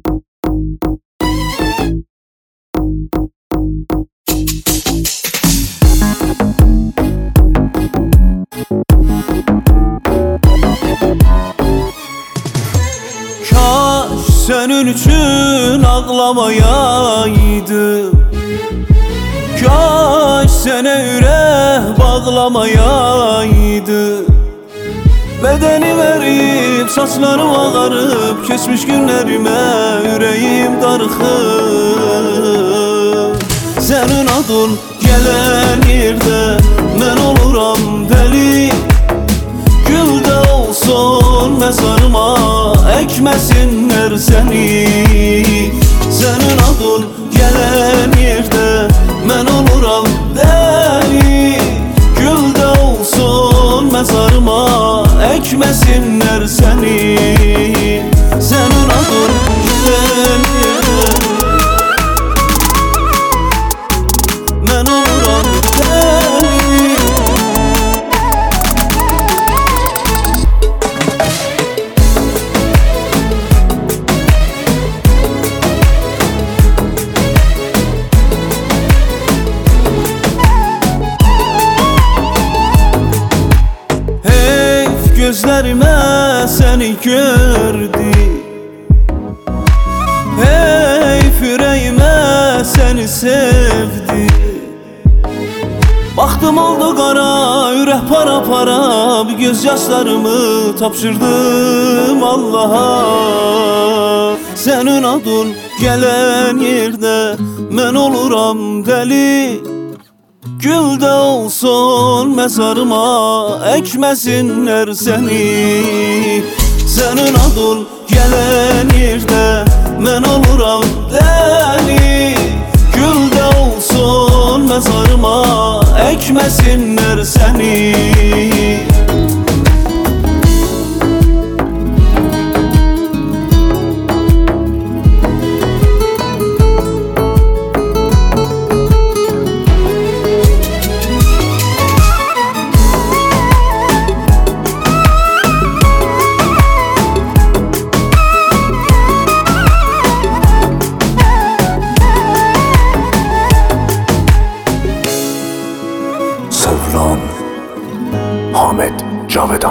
Kaş senin için ağlamayaydım, kaş sene yürek bağlamayaydı. Bedeni verip saçlarım ağarıp, geçmiş günlerime yüreğim darıxıb. Senin adın gelen yerde ben oluram deli, gülde olsun mezarıma ekmesinler seni. Senin adın gelen yerde ben oluram deli, gülde olsun mezarıma ekmesinler seni. Senin adın gelen yerde ben oluram deli. Gözlerime seni gördü, hey yüreğime seni sevdi. Baktım oldu kara, yürek para para, bir gözyaşlarımı tapşırdım Allah'a. Senin adın gelen yerde ben oluram deli, gülde olsun mezarıma ekmesinler seni. Senin adın gelen yerde ben oluram deli, gülde olsun mezarıma ekmesinler seni. Savlan Ahmet Cavedan.